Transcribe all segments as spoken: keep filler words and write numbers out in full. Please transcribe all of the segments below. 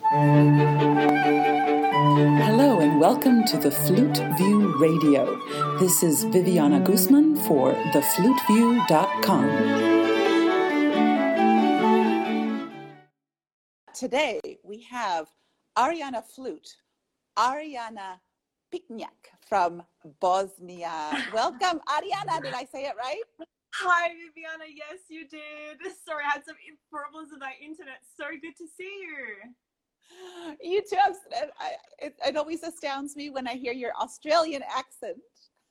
Hello and welcome to the Flute View Radio. This is Viviana Guzman for the flute view dot com. Today we have Ariana Flute, Ariana Pikniak from Bosnia. Welcome, Ariana. Did I say it right? Hi, Viviana. Yes, you did. Sorry, I had some problems with my internet. So good to see you. You too. I, it, it always astounds me when I hear your Australian accent.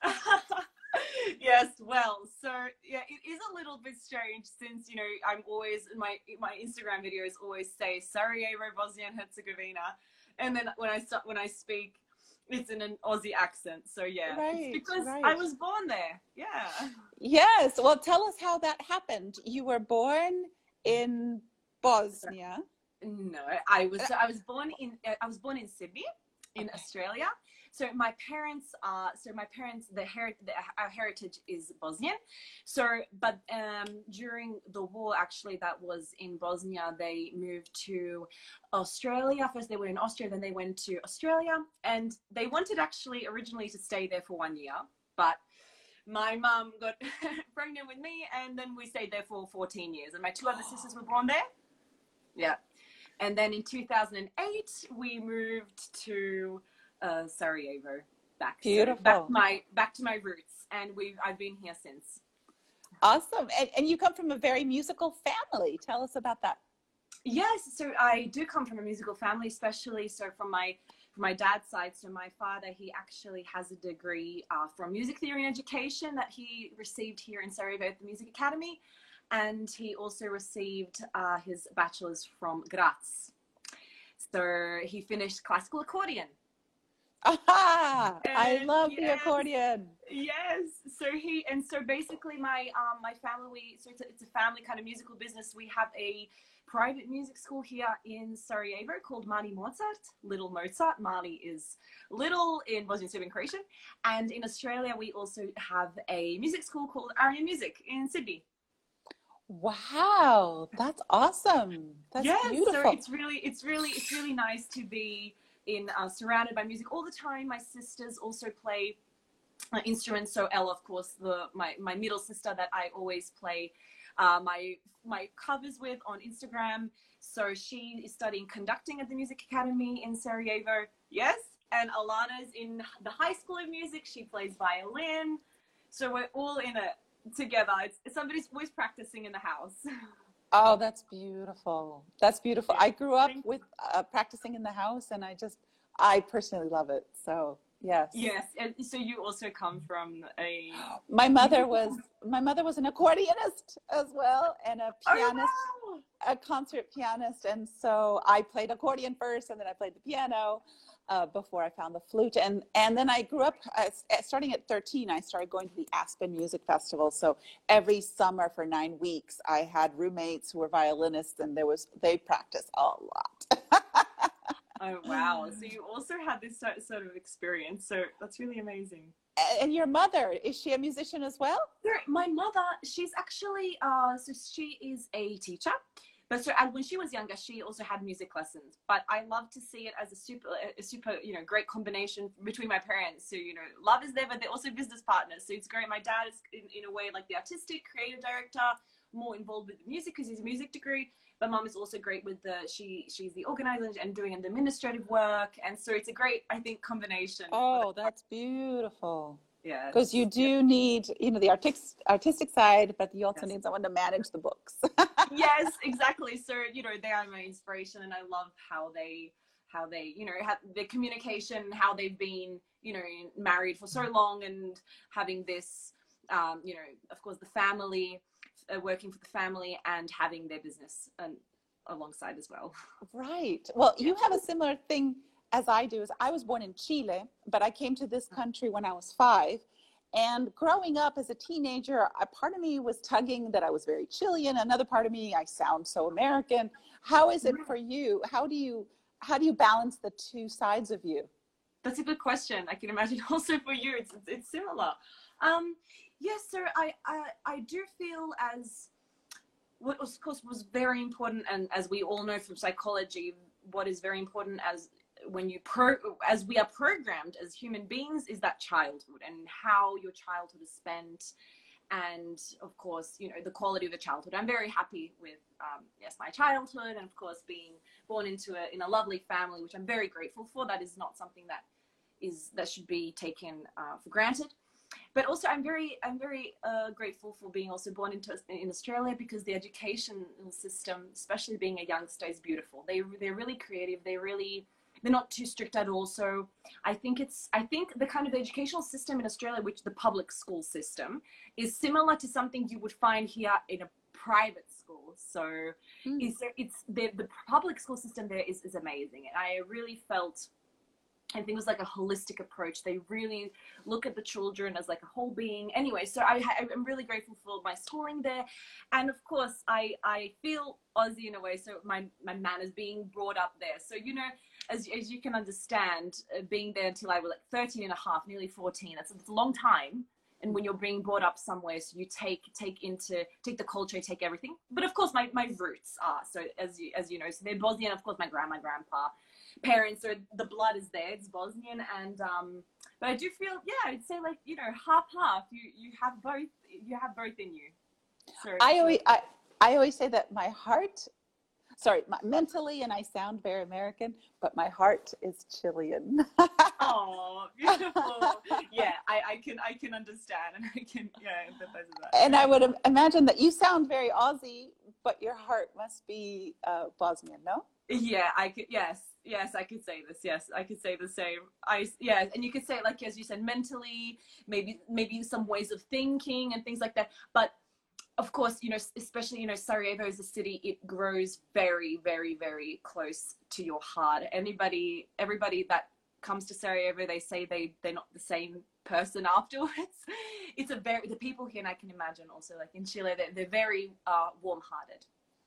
Yes, well, so yeah, it is a little bit strange since, you know, I'm always, my my Instagram videos always say Sarajevo, Bosnia and Herzegovina. And then when I start, when I speak, it's in an Aussie accent. So yeah, right, it's because right. I was born there. Yeah. Yes. Well, tell us how that happened. You were born in Bosnia. No, I was I was born in I was born in Sydney, in okay. Australia. So my parents are so my parents the, her, the our heritage is Bosnian. So but um, during the war, actually, that was in Bosnia, they moved to Australia. First they were in Austria, then they went to Australia, and they wanted actually originally to stay there for one year, but my mum got pregnant with me, and then we stayed there for fourteen years, and my two other sisters were born there. Yeah. And then in two thousand eight, we moved to uh, Sarajevo, back, Beautiful. So back, my, back to my roots. And we've, I've been here since. Awesome. And, and you come from a very musical family. Tell us about that. Yes. So I do come from a musical family, especially so from my, from my dad's side. So my father, he actually has a degree uh, from music theory and education that he received here in Sarajevo at the Music Academy. And he also received uh, his bachelor's from Graz. So he finished classical accordion. Aha! I love yes, the accordion. Yes. So he and so basically my um my family. So it's a, it's a family kind of musical business. We have a private music school here in Sarajevo called Mali Mozart, Little Mozart. Mali is little in Bosnian Serbian Croatian, and in Australia we also have a music school called Arian Music in Sydney. Wow, that's awesome. That's yes, beautiful. So it's really, it's really, it's really nice to be in uh, surrounded by music all the time. My sisters also play uh, instruments. So Ella, of course, the my my middle sister that I always play uh, my my covers with on Instagram. So she is studying conducting at the Music Academy in Sarajevo. Yes, and Alana's in the High School of Music. She plays violin. So we're all in a together. It's somebody's always practicing in the house. Oh, that's beautiful. That's beautiful. I grew up with uh, practicing in the house, and I just, I personally love it. So yes. Yes, and so you also come from a. My mother was my mother was an accordionist as well, and a pianist, oh, wow. a concert pianist, and so I played accordion first, and then I played the piano. Uh, before I found the flute. And, and then I grew up, uh, starting at thirteen, I started going to the Aspen Music Festival. So every summer for nine weeks, I had roommates who were violinists, and there was, they practiced a lot. Oh, wow. So you also had this sort of experience. So that's really amazing. And your mother, is she a musician as well? My mother, she's actually, uh, so she is a teacher. But so when she was younger, she also had music lessons. But I love to see it as a super, a super, you know, great combination between my parents. So, you know, love is there, but they're also business partners. So it's great. My dad is, in, in a way, like the artistic creative director, more involved with the music because he's a music degree. But mom is also great with the, she she's the organizer and doing the administrative work. And so it's a great, I think, combination. Oh, that's beautiful. Yeah, because you do yeah. need, you know, the artistic artistic side, but you also yes. need someone to manage the books. Yes, exactly. So, you know, they are my inspiration, and I love how they, how they, you know, have the communication, how they've been, you know, married for so long, and having this, um, you know, of course, the family, uh, working for the family, and having their business and alongside as well. Right. Well, you have a similar thing as I do. Is I was born in Chile, but I came to this country when I was five. And growing up as a teenager, a part of me was tugging that I was very Chilean. Another part of me, I sound so American. How is it for you? How do you how do you balance the two sides of you? That's a good question. I can imagine also for you, it's it's similar. Um, yes, sir. I, I I do feel as what was, of course was very important, and as we all know from psychology, what is very important as when you pro as we are programmed as human beings is that childhood and how your childhood is spent, and of course, you know, the quality of the childhood. I'm very happy with um, yes, my childhood, and of course being born into a in a lovely family, which I'm very grateful for. That is not something that is that should be taken uh, for granted. But also, I'm very, I'm very uh, grateful for being also born into in Australia, because the educational system, especially being a youngster, is beautiful. They they're really creative. They really they're not too strict at all. So I think it's I think the kind of educational system in Australia, which the public school system, is similar to something you would find here in a private school. So mm. it's it's the the public school system there is is amazing, and I really felt. I think it was like a holistic approach. They really look at the children as like a whole being. Anyway, so I, I'm really grateful for my schooling there. And of course, I, I feel Aussie in a way. So my, my manners being brought up there. So, you know, as, as you can understand, uh, being there until I was like thirteen and a half, nearly fourteen, that's, that's a long time. And when you're being brought up somewhere, so you take take into take the culture, take everything. But of course, my, my roots are so as you as you know, so they're Bosnian. Of course, my grandma, grandpa, parents, so the blood is there. It's Bosnian, and um, but I do feel, yeah, I'd say like you know half half. You you have both. You have both in you. So I so. always I, I always say that my heart. Sorry, my, mentally, and I sound very American, but my heart is Chilean. Oh, beautiful! Yeah, I, I can I can understand, and I can yeah empathize with that. And I would imagine that you sound very Aussie, but your heart must be uh, Bosnian, no? Yeah, I could. Yes, yes, I could say this. Yes, I could say the same. I yeah, and you could say it like as you said, mentally, maybe maybe some ways of thinking and things like that, but. Of course, you know, especially, you know, Sarajevo is a city, it grows very, very, very close to your heart. Anybody, everybody that comes to Sarajevo, they say they, they're not the same person afterwards. It's a very, the people here, and I can imagine also like in Chile, they're, they're very uh, warm-hearted.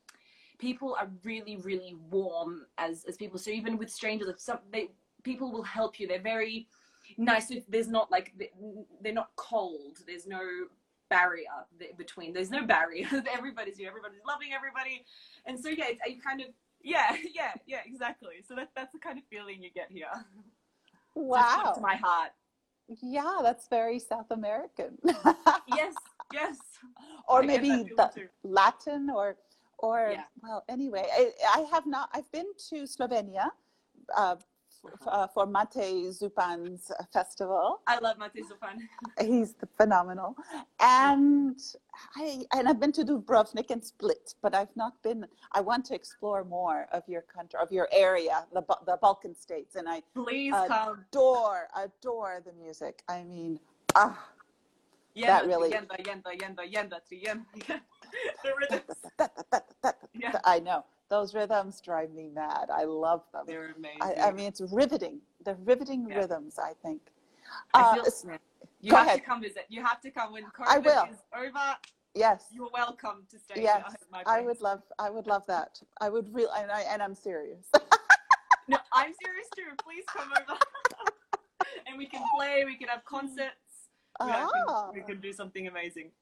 People are really, really warm as, as people. So even with strangers, if some, they, people will help you. They're very nice. If there's not like, they're not cold. There's no barrier between, there's no barrier. Everybody's here, everybody's loving everybody, and so yeah, it's, you kind of yeah yeah yeah exactly. So that's that's the kind of feeling you get here. Wow. So to my heart. Yeah, that's very South American. Yes, yes. Or I maybe the Latin or or yeah. Well, anyway, I, I have not. I've been to Slovenia. Uh, Uh, for Mate Zupan's festival. I love Mate Zupan. He's phenomenal. And I and I've been to Dubrovnik and Split, but I've not been. I want to explore more of your country, of your area, the the Balkan states, and I please come. Adore, adore the music. I mean, ah, yenda, that really. Yenda, yenda, yenda, yenda, yenda. The rhythms. Yeah. I know. Those rhythms drive me mad. I love them. They're amazing. I, I mean, it's riveting. They're riveting yeah. rhythms, I think. I feel, uh, you have ahead. to come visit. You have to come when COVID I will. is over. Yes. You're welcome to stay. Yes. At my I would love. I would love that. I would really. And I and I'm serious. No, I'm serious too. Please come over, and we can play. We can have concerts. Ah. We, can, we can do something amazing.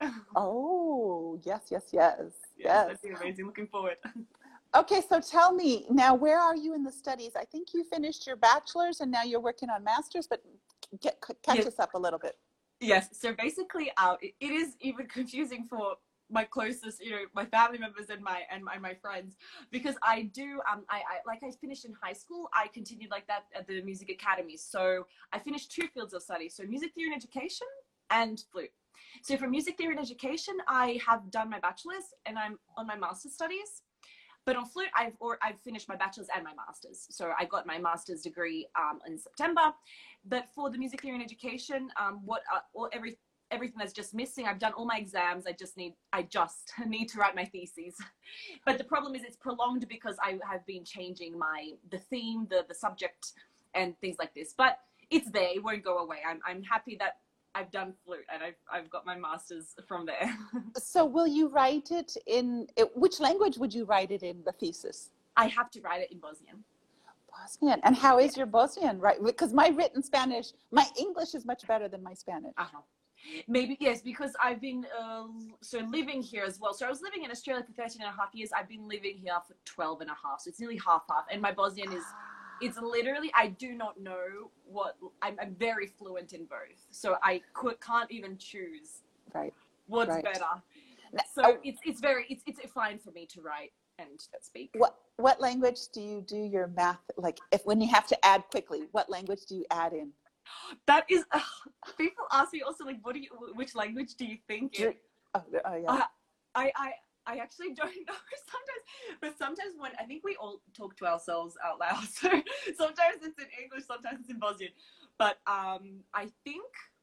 Oh yes, yes, yes, yes. Yes, that'd be amazing. Looking forward. Okay, so tell me now, where are you in the studies? I think you finished your bachelor's and now you're working on master's, but get, catch yes. us up a little bit. Yes, so basically uh, it, it is even confusing for my closest, you know, my family members and my and my, my friends, because I do, um, I, I like I finished in high school, I continued like that at the music academy. So I finished two fields of study, so music theory and education and flute. So for music theory and education, I have done my bachelor's and I'm on my master's studies. But on flute, I've or I've finished my bachelor's and my master's. So I got my master's degree um, in September. But for the music theory and education, um, what uh, or every everything that's just missing, I've done all my exams. I just need I just need to write my theses. But the problem is it's prolonged because I have been changing my the theme, the the subject, and things like this. But it's there. It won't go away. I'm I'm happy that I've done flute and I've, I've got my master's from there. So will you write it in, which language would you write it in, the thesis? I have to write it in Bosnian. Bosnian. And how is yeah. your Bosnian? Right? Because my written Spanish, my English is much better than my Spanish. Uh-huh. Maybe, yes, because I've been uh, so living here as well. So I was living in Australia for thirteen and a half years. I've been living here for twelve and a half. So it's nearly half half. And my Bosnian is, it's literally, I do not know what, I'm, I'm very fluent in both. So I could, can't even choose Right. what's Right. better. Now, So oh, it's, it's very, it's, it's fine for me to write and speak. what what language do you do your math, like if when you have to add quickly, what language do you add in? That is, uh, people ask me also, like, what do you, which language do you think Do- in? Oh, oh yeah. Uh, I, I, I actually don't know sometimes, but sometimes when I think we all talk to ourselves out loud. So sometimes it's in English, sometimes it's in Bosnian. But um, I think,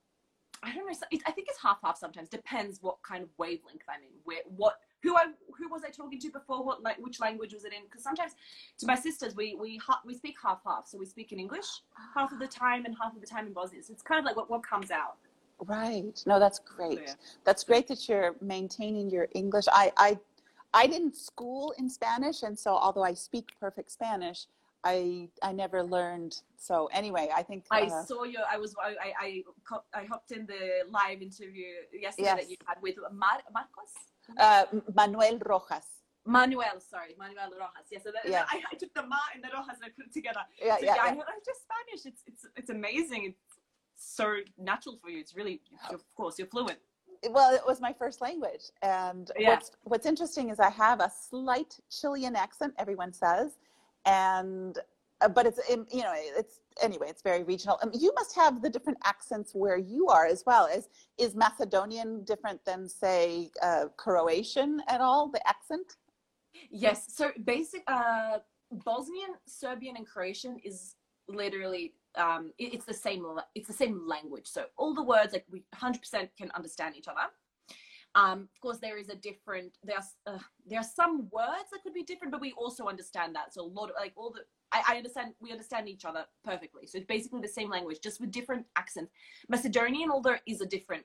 I don't know, so it, I think it's half half sometimes. Depends what kind of wavelength I'm in. Where, what, who I, who was I talking to before? What, like, which language was it in? Because sometimes to my sisters, we we ha- we speak half half. So we speak in English half of the time and half of the time in Bosnian. So it's kind of like what, what comes out. Right. No, that's great. Yeah. That's great that you're maintaining your English. I, I, I didn't school in Spanish, and so although I speak perfect Spanish, I, I never learned. So anyway, I think. I Uh, saw you. I was. I. I. I, co- I hopped in the live interview yesterday Yes. that you had with Mar- Marcos. uh, Manuel Rojas. Manuel, sorry, Manuel Rojas. Yes, so that, Yeah. I, I took the Ma and the Rojas and I put it together. Yeah, So yeah, yeah, I yeah. know I'm just Spanish. It's it's it's amazing. It's so natural for you. It's really, of course, you're fluent. Well, it was my first language, and Yeah. what's what's interesting is I have a slight Chilean accent. Everyone says, and uh, but it's in, you know it's anyway it's very regional. Um, you must have the different accents where you are as well. Is is Macedonian different than say uh, Croatian at all? The accent? Yes. So basic uh, Bosnian, Serbian, and Croatian is literally um, it, it's the same. la- It's the same language. So all the words like we one hundred percent can understand each other. Um, of course, there is a different. There's uh, there are some words that could be different, but we also understand that. So a lot of like all the. I, I understand. We understand each other perfectly. So it's basically the same language, just with different accents. Macedonian, although is a different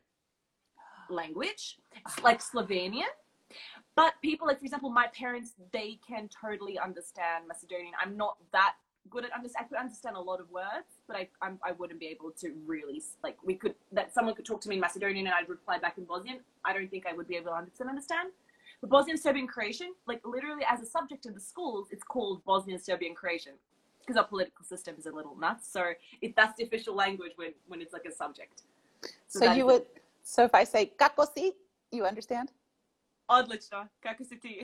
language, it's like Slovenian. But people, like for example, my parents, they can totally understand Macedonian. I'm not that good at understand. I could understand a lot of words, but I I'm, I wouldn't be able to really like. We could that someone could talk to me in Macedonian and I'd reply back in Bosnian. I don't think I would be able to one hundred percent understand. But Bosnian, Serbian, Croatian, like literally as a subject in the schools, it's called Bosnian, Serbian, Croatian because our political system is a little nuts. So if that's the official language when when it's like a subject. So, that you is- would. So if I say kako si, you understand? Odlično, kako si ti?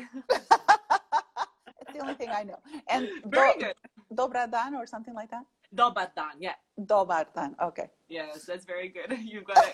It's the only thing I know. And Very do, good. Dobar dan or something like that. Dobar dan, yeah. Dobar dan. Okay. Yes, that's very good. You got it.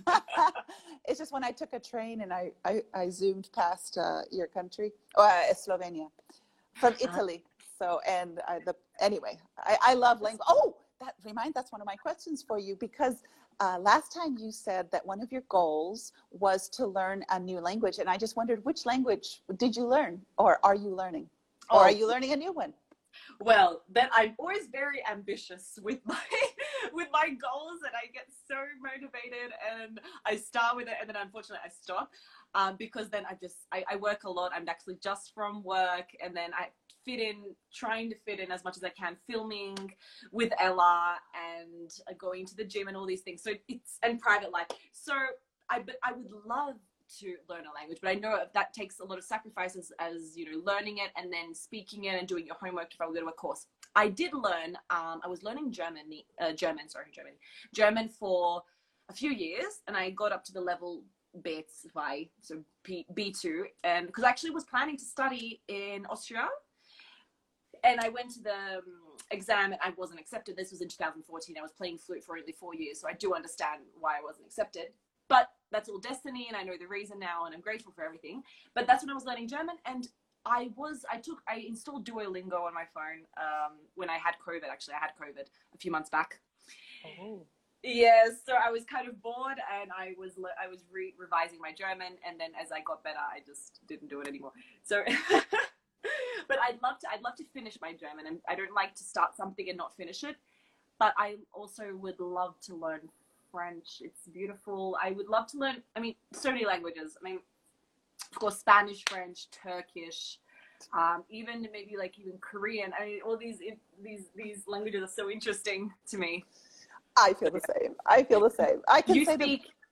It's just when I took a train and I, I, I zoomed past uh, your country, uh, Slovenia, from Italy. So, and uh, the anyway, I, I love language. Oh, that reminds, that's one of my questions for you because uh, last time you said that one of your goals was to learn a new language. And I just wondered, which language did you learn or are you learning? Or Oh. are you learning a new one? Well, then I'm always very ambitious with my with my goals, and I get so motivated, and I start with it, and then unfortunately I stop um, because then I just I, I work a lot. I'm actually just from work, and then I fit in, trying to fit in as much as I can, filming with Ella and uh, going to the gym and all these things. So it's and private life. So I but I would love to learn a language, but I know that takes a lot of sacrifices as you know learning it and then speaking it and doing your homework if I would go to a course. I did learn um, I was learning German uh, German sorry German German for a few years, and I got up to the level B two, so B two, and because I actually was planning to study in Austria, and I went to the um, exam and I wasn't accepted. This was in two thousand fourteen. I was playing flute for only four years, so I do understand why I wasn't accepted. But that's all destiny, and I know the reason now, and I'm grateful for everything. But that's when I was learning German, and I was, I took, I installed Duolingo on my phone um, when I had COVID. Actually, I had COVID a few months back. Oh. Yes, so I was kind of bored, and I was, I was re- revising my German, and then as I got better, I just didn't do it anymore. So, but I'd love to, I'd love to finish my German, and I don't like to start something and not finish it. But I also would love to learn French. It's beautiful. I would love to learn, I mean, so many languages. I mean, of course, Spanish, French, Turkish, um, even maybe like even Korean. I mean, all these these these languages are so interesting to me. I feel the same. I feel the same. I can You say speak, that.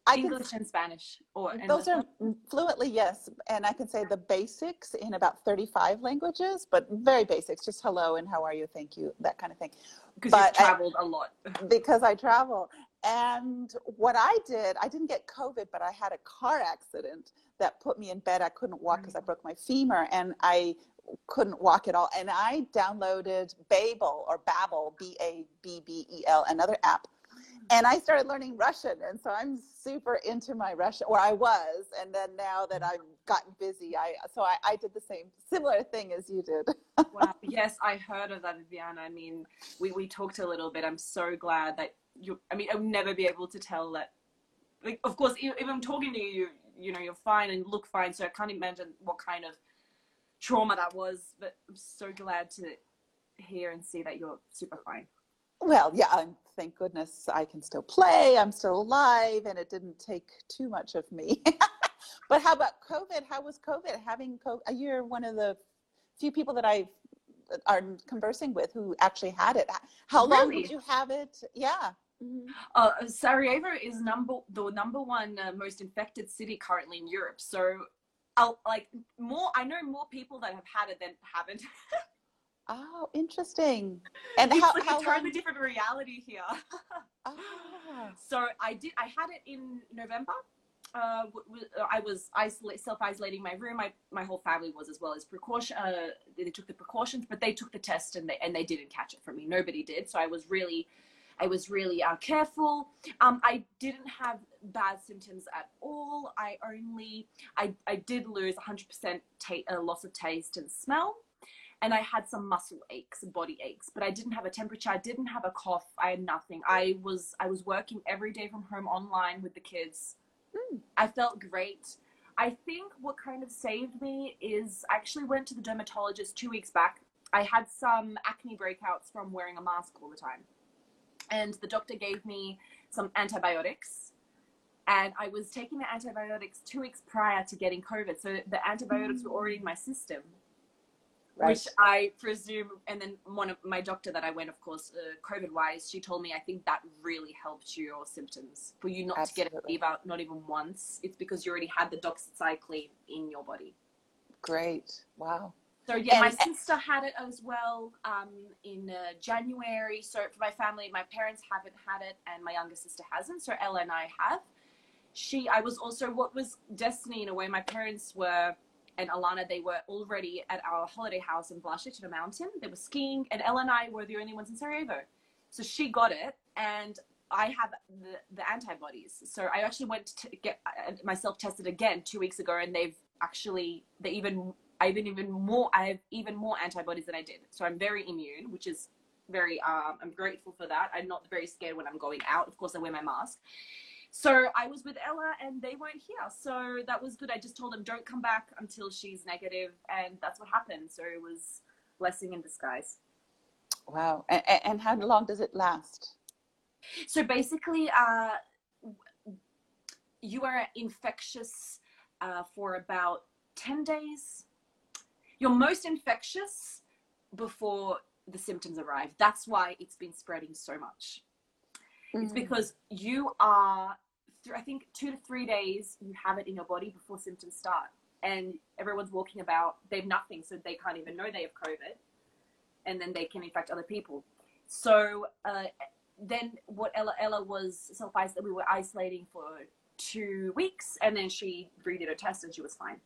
I can, English and Spanish, or and those what are fluently, yes. And I can say the basics in about thirty-five languages, but very basics, just hello and how are you, thank you, that kind of thing. because you've But I, traveled a lot. because I travel. And what I did, I didn't get COVID, but I had a car accident that put me in bed. I couldn't walk because I broke my femur and I couldn't walk at all. And I downloaded Babel or Babbel, B A B B E L, another app. And I started learning Russian. And so I'm super into my Russian, or I was. And then now that I've gotten busy, I so I, I did the same similar thing as you did. Wow. Yes, I heard of that, Viviana. I mean, we, we talked a little bit. I'm so glad that you, I mean, I'll never be able to tell that. Like, of course, if, if I'm talking to you, you, you know, you're fine and look fine. So I can't imagine what kind of trauma that was. But I'm so glad to hear and see that you're super fine. Well, yeah, and thank goodness I can still play. I'm still alive, and it didn't take too much of me. But how about COVID? How was COVID? Having COVID, you're one of the few people that I are conversing with who actually had it. How long Really? did you have it? Yeah. Mm-hmm. Uh, Sarajevo is number the number one uh, most infected city currently in Europe. So, I'll like more. I know more people that have had it than haven't. Oh, interesting. And it's how, like how a totally long? different reality here. Ah. So I did. I had it in November. Uh, I was isolate, self-isolating my room. My my whole family was as well as precaution. Uh, they took the precautions, but they took the test and they and they didn't catch it from me. Nobody did. So I was really, I was really uh, careful. Um, I didn't have bad symptoms at all. I only, I I did lose one hundred percent ta- uh, loss of taste and smell. And I had some muscle aches, body aches, but I didn't have a temperature. I didn't have a cough. I had nothing. I was I was working every day from home online with the kids. Mm. I felt great. I think what kind of saved me is I actually went to the dermatologist two weeks back. I had some acne breakouts from wearing a mask all the time. And the doctor gave me some antibiotics. And I was taking the antibiotics two weeks prior to getting COVID. So the antibiotics mm. were already in my system. Right. Which I presume, and then one of my doctor that I went, of course, uh, COVID-wise, she told me, I think that really helped your symptoms. For you not Absolutely. to get a fever, not even once, it's because you already had the doxycycline in your body. Great. Wow. So, yeah, and, my sister had it as well um, in uh, January. So, for my family, my parents haven't had it, and my younger sister hasn't. So, Ella and I have. She, I was also, what was destiny in a way, my parents were... and Alana, they were already at our holiday house in Vlasic in a mountain. They were skiing, and Ella and I were the only ones in Sarajevo. So she got it, and I have the, the antibodies. So I actually went to get myself tested again two weeks ago, and they've actually, they even, I've been even more, I have even more antibodies than I did. So I'm very immune, which is very, um, I'm grateful for that. I'm not very scared when I'm going out. Of course, I wear my mask. So I was with Ella and they weren't here. So that was good. I just told them, don't come back until she's negative. And that's what happened. So it was blessing in disguise. Wow. And, and how long does it last? So basically, uh, you are infectious uh, for about ten days. You're most infectious before the symptoms arrive. That's why it's been spreading so much. Mm. It's because you are, I think, two to three days, you have it in your body before symptoms start. And everyone's walking about, they have nothing, so they can't even know they have COVID. And then they can infect other people. So uh, then what Ella, Ella was self-isolating, we were isolating for two weeks, and then she redid her test and she was fine.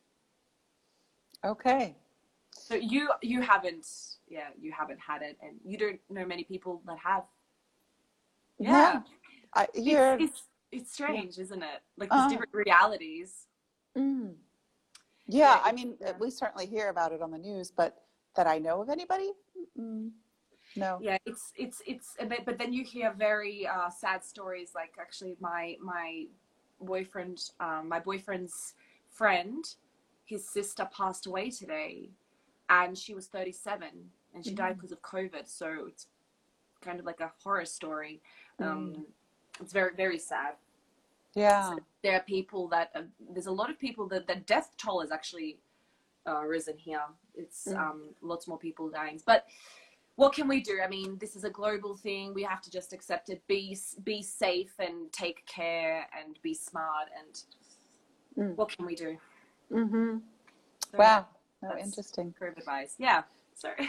Okay. So you you haven't, yeah, you haven't had it, and you don't know many people that have. Yeah. No. I, you're, it's, it's, it's strange, yeah. Isn't it? Like uh, there's different realities. Mm. Yeah, yeah, I mean, yeah. we certainly hear about it on the news, but that I know of anybody? Mm-mm. No. Yeah, it's, it's, it's, but, but then you hear very uh, sad stories. Like actually my, my boyfriend, um, my boyfriend's friend, his sister passed away today and she was thirty-seven and she mm-hmm. died because of COVID. So it's kind of like a horror story. Um, mm. It's very, very sad. Yeah. So there are people that, uh, there's a lot of people that the death toll has actually uh, risen here. It's mm. um, lots more people dying. But what can we do? I mean, this is a global thing. We have to just accept it. Be be safe and take care and be smart. And Mm. what can we do? Mm-hmm. So, Wow. yeah, Oh, interesting. Career advice. Yeah. Sorry.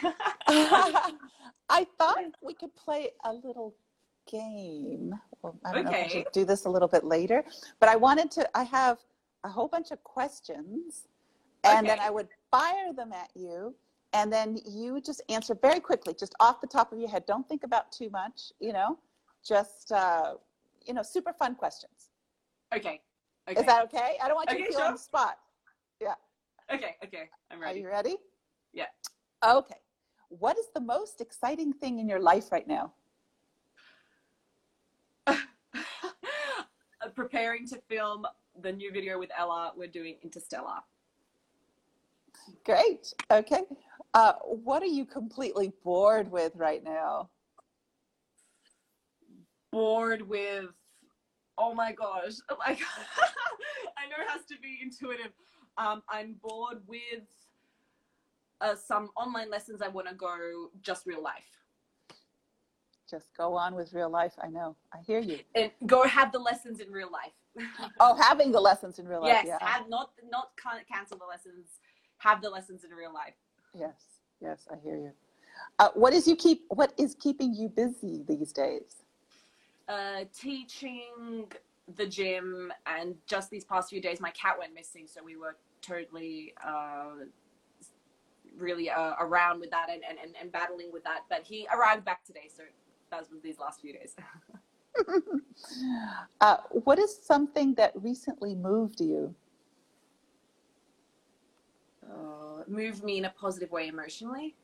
I thought we could play a little game. Well, I don't know if I Okay. should do this a little bit later, but I wanted to, I have a whole bunch of questions, and Okay. then I would fire them at you, and then you would just answer very quickly, just off the top of your head. Don't think about too much, you know, just, uh, you know, super fun questions. Okay. Okay. Is that okay? I don't want you Okay, to feel sure. on the spot. Yeah. Okay. Okay. I'm ready. Are you ready? Yeah. Okay. What is the most exciting thing in your life right now? Preparing to film the new video with Ella. We're doing Interstellar. Great. Okay. Uh, what are you completely bored with right now? Bored with, oh my gosh, like I know it has to be intuitive. Um, I'm bored with uh, some online lessons. I want to go just real life. Just go on with real life. I know. I hear you. And go have the lessons in real life. Oh, having the lessons in real life. Yes, Yeah. have not not cancel the lessons. Have the lessons in real life. Yes. Yes, I hear you. Uh, what is you keep? What is keeping you busy these days? Uh, teaching, the gym, and just these past few days, my cat went missing, so we were totally uh, really uh, around with that and, and, and battling with that. But he arrived back today, so that was these last few days. uh, what is something that recently moved you? Uh, moved me in a positive way emotionally.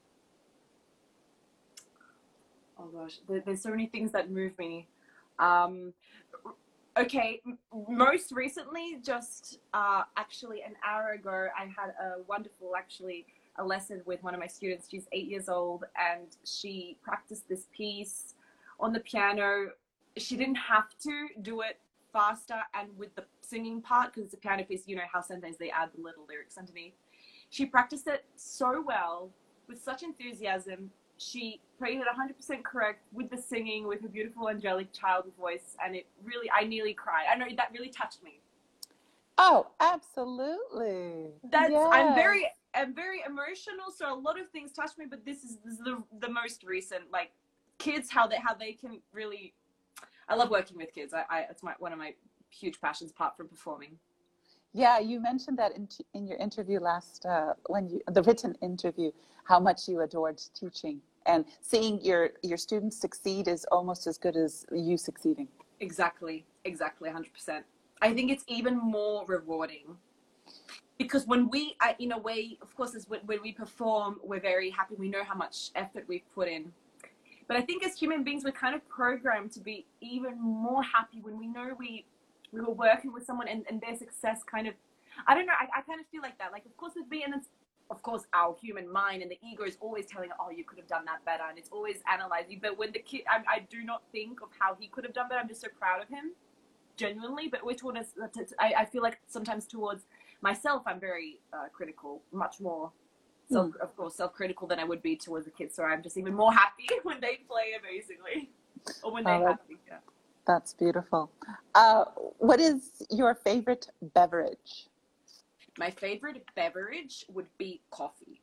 Oh gosh, there, there's so many things that move me. Um, okay, most recently, just uh, actually an hour ago, I had a wonderful, actually, a lesson with one of my students. She's eight years old, and she practiced this piece on the piano. She didn't have to do it faster and with the singing part, because it's a piano piece, you know how sometimes they add the little lyrics underneath. She practiced it so well, with such enthusiasm. She played it one hundred percent correct with the singing, with her beautiful angelic child voice, and it really, I nearly cried. I know that really touched me. Oh, absolutely. That's, yes. I'm very, I'm very emotional, so a lot of things touch me, but this is, this is the, the most recent, like, kids, how they, how they can really, I love working with kids. I, I it's my, one of my huge passions apart from performing. Yeah, you mentioned that in, in your interview last, uh, when you, the written interview, how much you adored teaching, and seeing your, your students succeed is almost as good as you succeeding. Exactly, exactly, one hundred percent. I think it's even more rewarding, because when we, I, in a way, of course, is when, when we perform, we're very happy. We know how much effort we've put in. But I think as human beings, we're kind of programmed to be even more happy when we know we we were working with someone and, and their success kind of, I don't know, I, I kind of feel like that. Like, of course, with me, and it's, of course, our human mind and the ego is always telling, oh, you could have done that better. And it's always analyzing. But when the kid, I, I do not think of how he could have done better. I'm just so proud of him, genuinely. But which one is, I, I feel like sometimes towards myself, I'm very uh, critical, much more, self, mm. of course, self-critical than I would be towards the kids. So I'm just even more happy when they play it, basically. Or when they're oh, happy, yeah. That's beautiful. Uh, what is your favorite beverage? My favorite beverage would be coffee.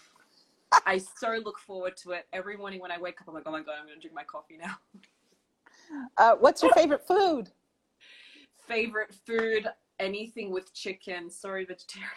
I so look forward to it. Every morning when I wake up, I'm like, oh my God, I'm going to drink my coffee now. Uh, what's your favorite food? Favorite food, anything with chicken. Sorry, vegetarians.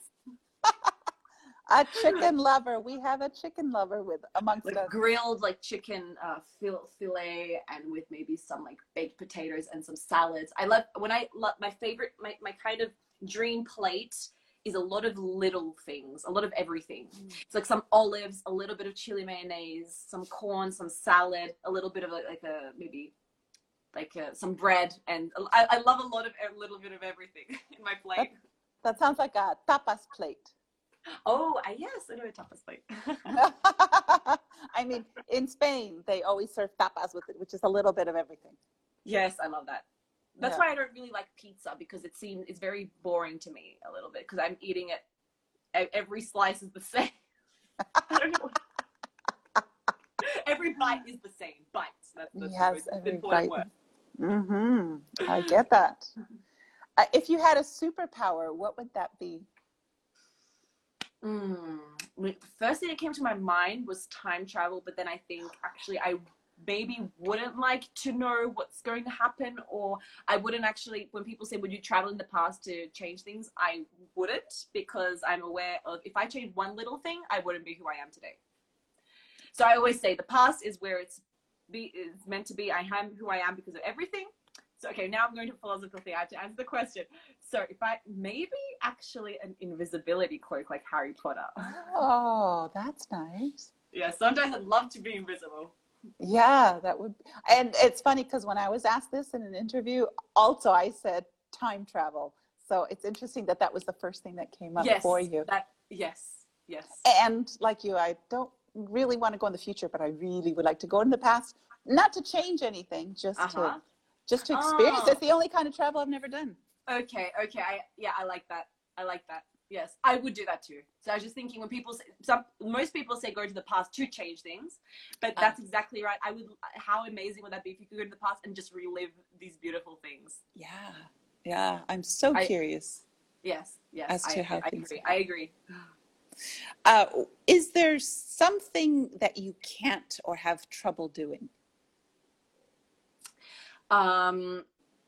A chicken lover. We have a chicken lover with amongst like us. Grilled like chicken uh, fil fillet, and with maybe some like baked potatoes and some salads. I love when I love my favorite, my, my kind of dream plate is a lot of little things, a lot of everything. Mm. It's like some olives, a little bit of chili mayonnaise, some corn, some salad, a little bit of a, like a maybe like a, some bread, and I, I love a lot of a little bit of everything in my plate. That, that sounds like a tapas plate. Oh, I, yes, I know a tapas plate. I mean, in Spain, they always serve tapas with it, which is a little bit of everything. Yes, I love that. That's yeah. why I don't really like pizza, because it seems it's very boring to me a little bit, because I'm eating it. Every slice is the same. I don't know. every bite is the same. Bites. That's, that's the Yes, most every important bite. word. Mm-hmm. I get that. Uh, if you had a superpower, what would that be? Mm. The first thing that came to my mind was time travel, but then I think actually I maybe wouldn't like to know what's going to happen, or I wouldn't actually, when people say, would you travel in the past to change things? I wouldn't, because I'm aware of if I change one little thing, I wouldn't be who I am today. So I always say the past is where it's be is meant to be. I am who I am because of everything. So, okay, now I'm going to philosophical thing. I have to answer the question. So if I, maybe actually an invisibility cloak like Harry Potter. Oh, that's nice. Yeah, sometimes I'd love to be invisible. Yeah, that would. And it's funny because when I was asked this in an interview, also I said time travel. So it's interesting that that was the first thing that came up Yes, for you. that, yes, yes. And like you, I don't really want to go in the future, but I really would like to go in the past, not to change anything, just Uh-huh. to just to experience. Oh. That's the only kind of travel I've never done. Okay, okay. I, yeah, I like that. I like that. Yes, I would do that too. So I was just thinking, when people say, some, most people say go to the past to change things, but that's uh, exactly right. I would, how amazing would that be if you could go to the past and just relive these beautiful things? Yeah, yeah. I'm so I, curious. Yes, yes. As to I, how I, I things agree. I agree. Uh, is there something that you can't or have trouble doing? Um,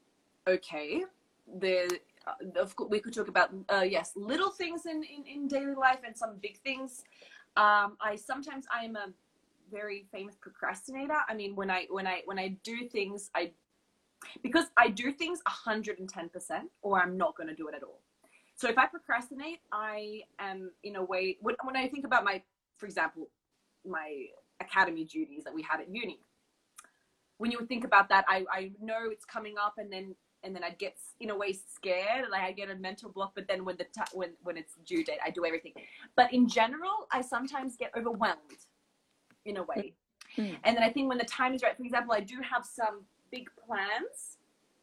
okay. The uh, of course we could talk about uh, yes, little things in, in in daily life and some big things. Um, I sometimes I am a very famous procrastinator. I mean, when I when I when I do things, I because I do things one hundred ten percent, or I'm not going to do it at all. So if I procrastinate, I am in a way, when, when I think about my, for example, my academy duties that we had at uni, when you would think about that, I, I know it's coming up, and then and then I'd get in a way scared, like I get a mental block, but then when the t- when when it's due date, I do everything. But in general, I sometimes get overwhelmed in a way. Mm-hmm. And then I think when the time is right, for example, I do have some big plans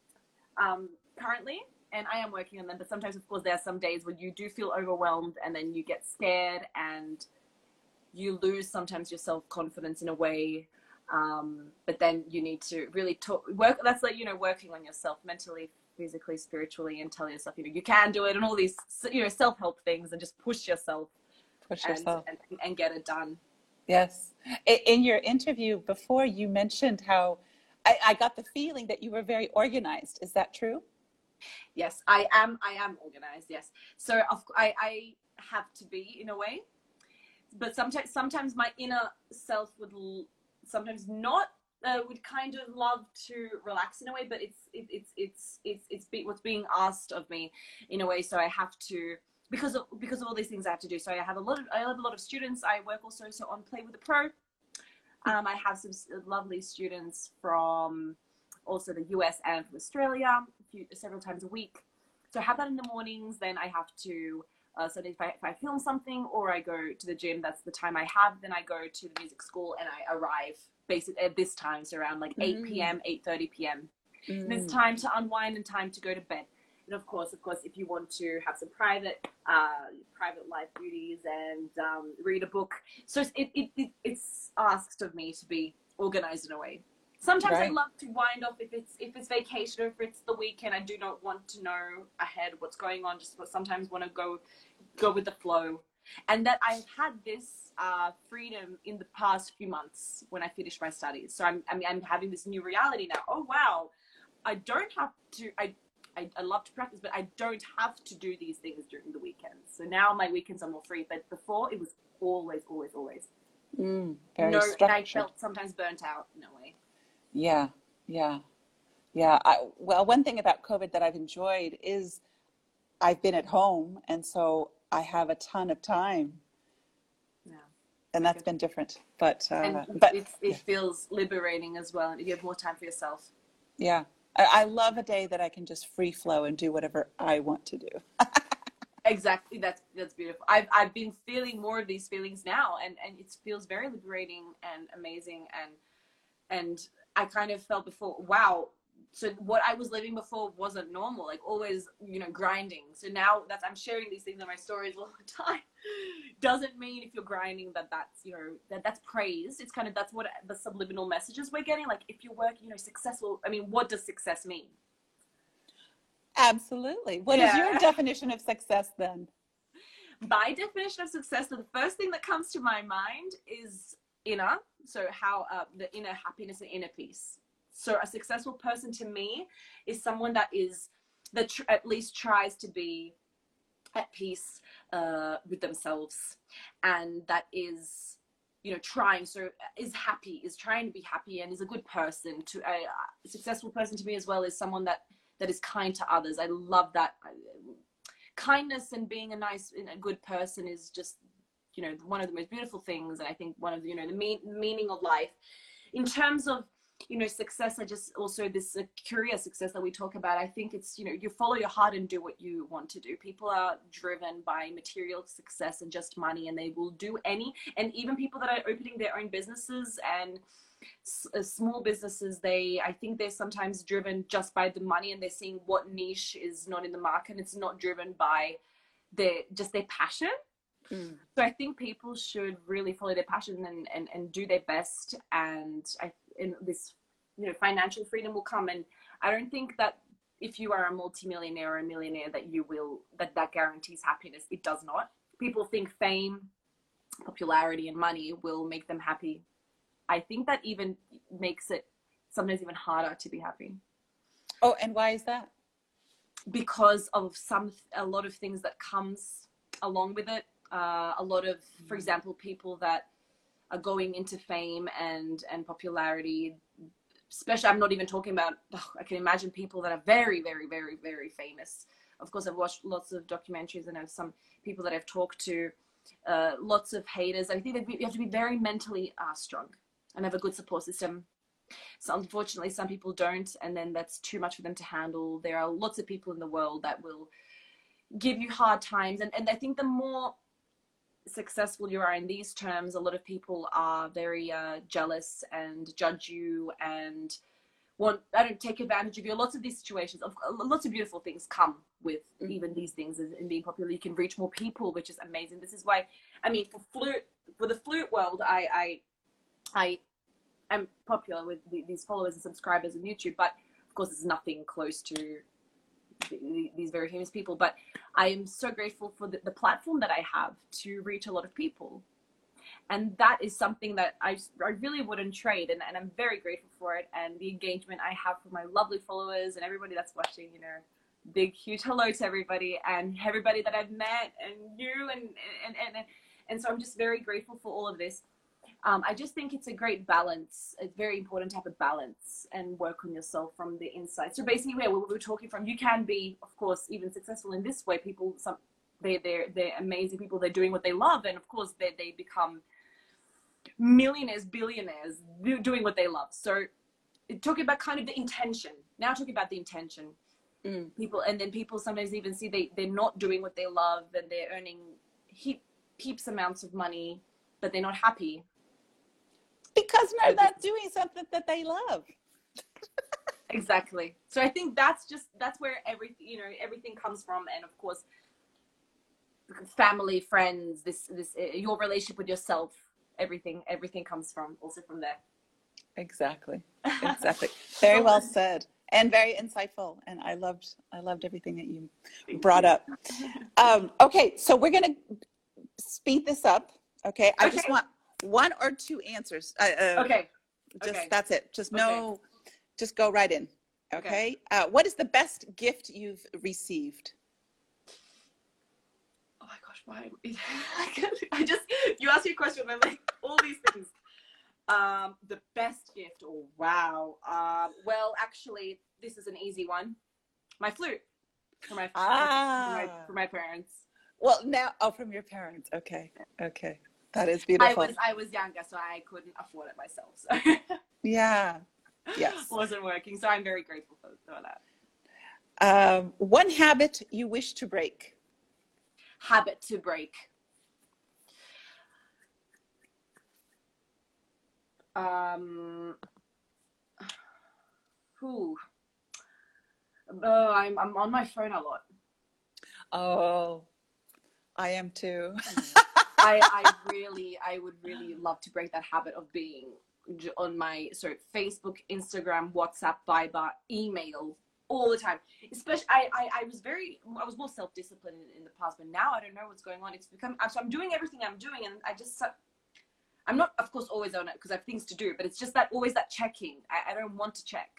um, currently, and I am working on them, but sometimes, of course, there are some days when you do feel overwhelmed, and then you get scared, and you lose sometimes your self-confidence in a way. Um, but then you need to really talk, work. That's like, you know, working on yourself mentally, physically, spiritually, and telling yourself, you know, you can do it, and all these, you know, self-help things, and just push yourself, push and, yourself, and, and get it done. Yes. In your interview before, you mentioned how I, I got the feeling that you were very organized. Is that true? Yes, I am. I am organized. Yes. So I, I have to be in a way, but sometimes, sometimes my inner self would sometimes not uh, would kind of love to relax in a way, but it's it, it's it's it's it's be, what's being asked of me in a way. So I have to, because of because of all these things I have to do. So I have a lot of I have a lot of students. I work also so on Play with the Pro. Um, I have some lovely students from also the U S and from Australia, a few, several times a week. So I have that in the mornings. Then I have to, uh, so if I, if I film something or I go to the gym, that's the time I have. Then I go to the music school and I arrive basically at this time, so around like eight p.m., eight thirty p.m. Mm. And it's time to unwind and time to go to bed. And of course, of course, if you want to have some private, uh, private life duties and um, read a book. So it, it, it, it's asked of me to be organized in a way. Sometimes right. I love to wind off if it's if it's vacation or if it's the weekend. I do not want to know ahead what's going on. Just sometimes want to go go with the flow. And that I've had this uh, freedom in the past few months when I finished my studies. So I'm I'm, I'm having this new reality now. Oh wow, I don't have to. I, I I love to practice, but I don't have to do these things during the weekends. So now my weekends are more free. But before it was always, always, always. Mm, very no, structured. And I felt sometimes burnt out in a way. Yeah, yeah, yeah. I, well, one thing about COVID that I've enjoyed is I've been at home, and so I have a ton of time. Yeah, and that's been different. But uh, and but it's, it yeah. feels liberating as well, and you have more time for yourself. Yeah, I, I love a day that I can just free flow and do whatever I want to do. Exactly, that's that's beautiful. I've I've been feeling more of these feelings now, and and it feels very liberating and amazing, and and I kind of felt before, wow, so what I was living before wasn't normal, like always, you know, grinding. So now that's, I'm sharing these things on my stories all the time. doesn't mean if you're grinding that that's, you know, that that's praised. It's kind of, that's what the subliminal messages we're getting. Like if you're working, you know, successful, I mean, what does success mean? Absolutely. What Yeah. is your definition of success then? My definition of success, the first thing that comes to my mind is inner. So how uh, the inner happiness and inner peace. So a successful person to me is someone that is, that tr- at least tries to be at peace uh, with themselves, and that is, you know, trying, so is happy, is trying to be happy, and is a good person. To a, a successful person to me as well is someone that that is kind to others. I love that. Kindness and being a nice and a good person is just, you know, one of the most beautiful things, and I think one of the, you know, the mean, meaning of life. In terms of, you know, success, I just also this uh, curious success that we talk about, I think it's, you know, you follow your heart and do what you want to do. People are driven by material success and just money, and they will do any, and even people that are opening their own businesses and s- uh, small businesses, they, I think they're sometimes driven just by the money, and they're seeing what niche is not in the market. It's not driven by their, just their passion. Mm. So I think people should really follow their passion and, and, and do their best. And I, in this, you know, financial freedom will come. And I don't think that if you are a multimillionaire or a millionaire that you will, that that guarantees happiness. It does not. People think fame, popularity, and money will make them happy. I think that even makes it sometimes even harder to be happy. Oh, and why is that? Because of some, a lot of things that comes along with it. Uh, a lot of, for example, people that are going into fame and, and popularity, especially, I'm not even talking about, oh, I can imagine people that are very, very, very, very famous. Of course, I've watched lots of documentaries and I have some people that I've talked to, uh, lots of haters. I think that you have to be very mentally uh, strong and have a good support system. So unfortunately, some people don't, and then that's too much for them to handle. There are lots of people in the world that will give you hard times. And, and I think the more successful you are in these terms, a lot of people are very uh, jealous and judge you and want, I don't take advantage of you. Lots of these situations, of, lots of beautiful things come with even these things in being popular. You can reach more people, which is amazing. This is why, I mean, for flute, for the flute world, I, I, I am popular with these followers and subscribers on YouTube, but of course it's nothing close to these very famous people. But I am so grateful for the, the platform that I have to reach a lot of people, and that is something that I, I really wouldn't trade, and, and I'm very grateful for it, and the engagement I have from my lovely followers and everybody that's watching. You know, big huge hello to everybody and everybody that I've met, and you, and and and, and so I'm just very grateful for all of this. Um, I just think it's a great balance. It's very important to have a balance and work on yourself from the inside. So basically, where we were talking from, you can be, of course, even successful in this way. People, some, they, they're, they're amazing people. They're doing what they love. And of course, they, they become millionaires, billionaires, doing what they love. So talking about kind of the intention. Now talking about the intention. Mm. People, and then people sometimes even see they, they're not doing what they love and they're earning heap, heaps amounts of money, but they're not happy. Because they're not doing something that they love. Exactly. So I think that's just, that's where everything, you know, everything comes from. And of course, family, friends, this, this, uh, your relationship with yourself, everything, everything comes from, also from there. Exactly. Exactly. Very well said and very insightful. And I loved, I loved everything that you Thank brought you. up. Um, okay. So we're going to speed this up. Okay. I okay. just want one or two answers. Uh, uh, okay. Just okay. that's it. Just no, okay. just go right in. Okay. okay. Uh, what is the best gift you've received? Oh my gosh, why? I just, you asked me a question, I'm like, all these things. Um, the best gift, oh wow. Um, well, actually, this is an easy one. My flute for my, ah. for my, for my parents. Well, now, oh, from your parents. Okay. Okay. That is beautiful. I was I was younger, so I couldn't afford it myself. So yeah, yes, wasn't working. So I'm very grateful for, for that. Um, one habit you wish to break. Habit to break. Um. Whew. Oh, I'm I'm on my phone a lot. Oh. I am too. I, I really, I would really love to break that habit of being on my, so Facebook, Instagram, WhatsApp, Viber, email all the time. Especially, I, I, I was very, I was more self-disciplined in, in the past, but now I don't know what's going on. It's become, so I'm doing everything I'm doing, and I just, I'm not, of course, always on it because I have things to do, but it's just that always that checking. I, I don't want to check.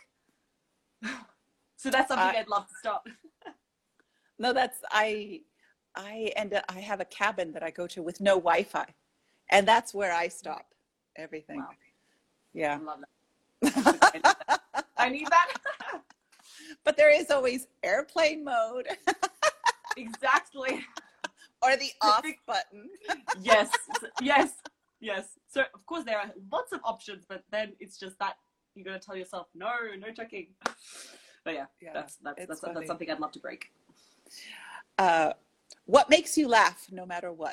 So that's something uh, I'd love to stop. No, that's, I, I end up, I have a cabin that I go to with no Wi-Fi, and that's where I stop everything. Wow. Yeah. I love that. I need that. But there is always airplane mode. Exactly. Or the off button. Yes, yes, yes. So of course there are lots of options, but then it's just that you got to tell yourself, no, no checking. But yeah, yeah that's that's that's, that's something I'd love to break. Uh, what makes you laugh no matter what?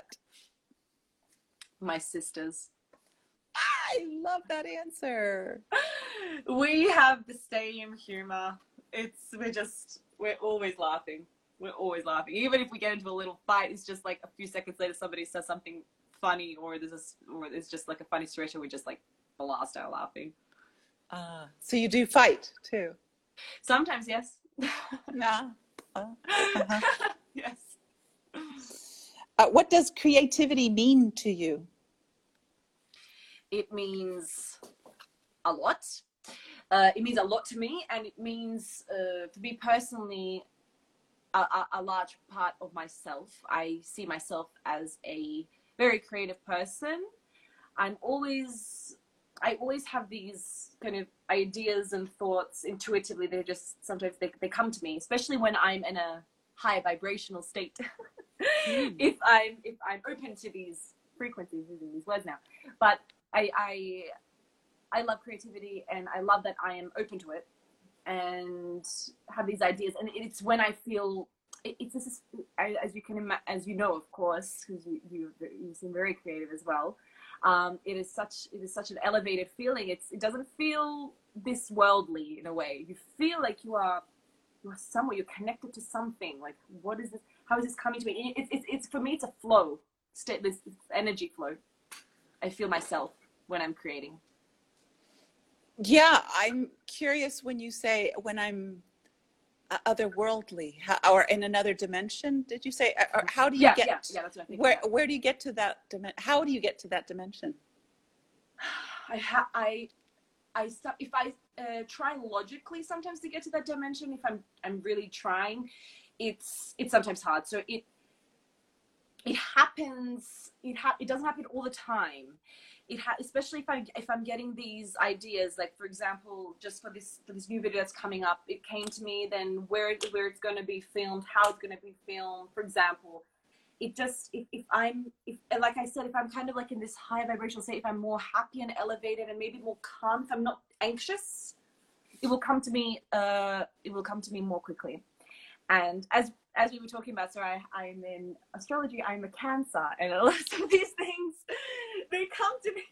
My sisters. I love that answer. We have the same humor. It's, we're just, we're always laughing. We're always laughing. Even if we get into a little fight, it's just like a few seconds later, somebody says something funny, or there's a, or it's just like a funny situation. We just like blast out laughing. Uh, so you do fight too? Sometimes, yes. Nah. Uh, uh-huh. Yes. Uh, what does creativity mean to you? It means a lot. Uh, it means a lot to me, and it means, uh, for me personally, a, a, a large part of myself. I see myself as a very creative person. I'm always, I always have these kind of ideas and thoughts intuitively. They just, sometimes they, they come to me, especially when I'm in a high vibrational state. Mm. If I'm, if I'm open to these frequencies, using these words now, but I, I, I love creativity, and I love that I am open to it and have these ideas. And it's when I feel it, it's just, as you can imagine, as you know, of course, because you, you you seem very creative as well. Um, it is such it is such an elevated feeling. It's it doesn't feel this worldly in a way. You feel like you are you are somewhere. You're connected to something. Like, what is this? How is this coming to me? It's it's, it's for me. It's a flow. State this energy flow. I feel myself when I'm creating. Yeah, I'm curious when you say when I'm uh, otherworldly, how, or in another dimension. Did you say? Or how do you yeah, get? Yeah, yeah, that's what I think. Where where do you get to that dimension? How do you get to that dimension? I ha I I stop if I uh, try logically sometimes to get to that dimension. If I'm I'm really trying, it's it's sometimes hard. So it it happens. It ha it doesn't happen all the time. It ha especially if I if I'm getting these ideas, like for example, just for this for this new video that's coming up, it came to me. Then where where it's going to be filmed, how it's going to be filmed, for example. It just if, if I'm if like I said, if I'm kind of like in this high vibrational state, if I'm more happy and elevated and maybe more calm, if I'm not anxious, it will come to me. Uh, it will come to me more quickly. And as as we were talking about, so I, I'm in astrology, I'm a Cancer, and a lot of these things, they come to me.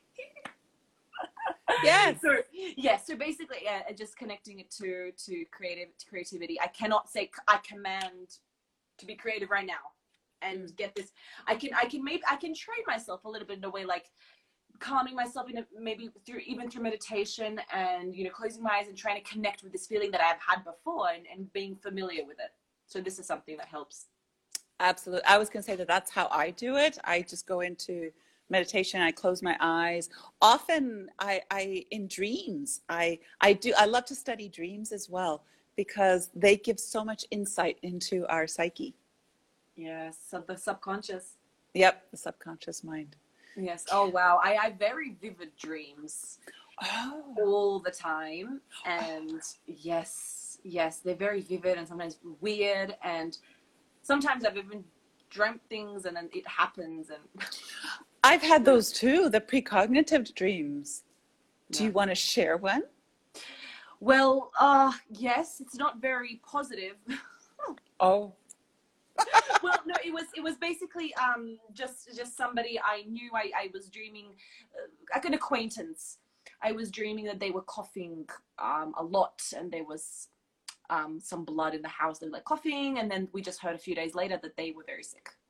Yes. So, yeah, so basically, yeah, just connecting it to, to creative to creativity. I cannot say I command to be creative right now and get this. I can, I can maybe, I can train myself a little bit in a way, like calming myself in a, maybe through, even through meditation and, you know, closing my eyes and trying to connect with this feeling that I've had before and, and being familiar with it. So this is something that helps. Absolutely. I was going to say that that's how I do it. I just go into meditation. I close my eyes. Often I, I in dreams, I, I do, I love to study dreams as well, because they give so much insight into our psyche. Yes. So the subconscious. Yep. The subconscious mind. Yes. Oh, wow. I have very vivid dreams oh. all the time. And yes. Yes, they're very vivid and sometimes weird, and sometimes I've even dreamt things and then it happens. And I've had those too, the precognitive dreams. Do yeah. you want to share one? Well, uh, yes, it's not very positive. Oh. Well, no, it was it was basically um, just just somebody I knew. I, I was dreaming, uh, like an acquaintance. I was dreaming that they were coughing um, a lot, and there was Um, some blood in the house. They were like coughing, and then we just heard a few days later that they were very sick.